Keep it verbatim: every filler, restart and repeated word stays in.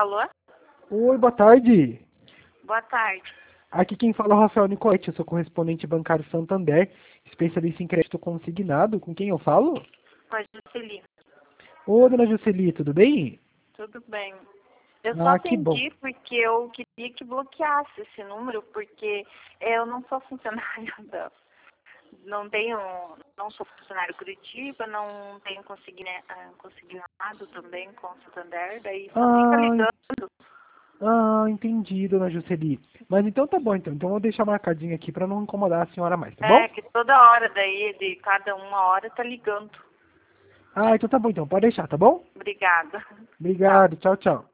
Alô? Oi, boa tarde. Boa tarde. Aqui quem fala é o Rafael Nicoletti, eu sou correspondente bancário Santander, especialista em crédito consignado. Com quem eu falo? Com a Juscelina. Ô, dona Jusceli, tudo bem? Tudo bem. Eu só Ah, que bom. atendi porque eu queria que bloqueasse esse número, porque eu não sou funcionária da... Não tenho... Não sou funcionário Curitiba, não tenho consigna- ah, consignado também com o Santander, daí só fica Ah, en- ligando. ah, entendi, dona Jusceli. Mas então tá bom, então. Então eu vou deixar marcadinho aqui para não incomodar a senhora mais, tá É, bom? que toda hora daí, de cada uma hora, tá ligando. Ah, então tá bom, então. Pode deixar, tá bom? Obrigada. Tchau. Obrigado, tchau, tchau.